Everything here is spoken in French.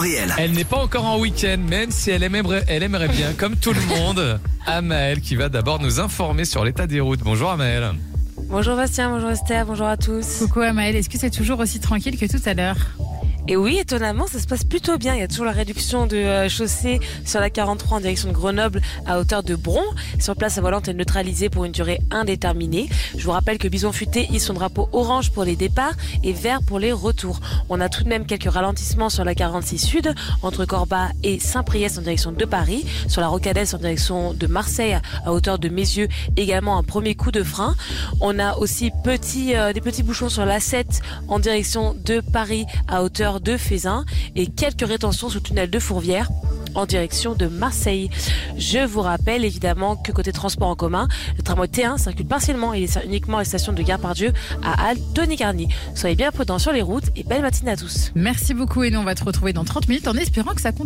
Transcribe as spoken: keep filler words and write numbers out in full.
Réel. Elle n'est pas encore en week-end, même si elle aimerait, elle aimerait bien, comme tout le monde, Amael qui va d'abord nous informer sur l'état des routes. Bonjour Amael. Bonjour Bastien, bonjour Esther, bonjour à tous. Coucou Amael, est-ce que c'est toujours aussi tranquille que tout à l'heure ? Et oui, étonnamment, ça se passe plutôt bien. Il y a toujours la réduction de euh, chaussée sur la quarante-trois en direction de Grenoble à hauteur de Bron. Sur place, la volante est neutralisée pour une durée indéterminée. Je vous rappelle que Bison Futé hisse son drapeau orange pour les départs et vert pour les retours. On a tout de même quelques ralentissements sur la quarante-six Sud entre Corba et Saint-Priest en direction de Paris. Sur la Rocadès en direction de Marseille à hauteur de Mézieux, également un premier coup de frein. On a aussi petit, euh, des petits bouchons sur l'A sept en direction de Paris à hauteur de Fézin et quelques rétentions sous tunnel de Fourvière en direction de Marseille. Je vous rappelle évidemment que côté transport en commun, le tramway T un circule partiellement et dessert uniquement la station de Gare-Pardieu à Halle Tony-Garny. Soyez bien prudents sur les routes et belle matinée à tous. Merci beaucoup et nous on va te retrouver dans trente minutes en espérant que ça continue.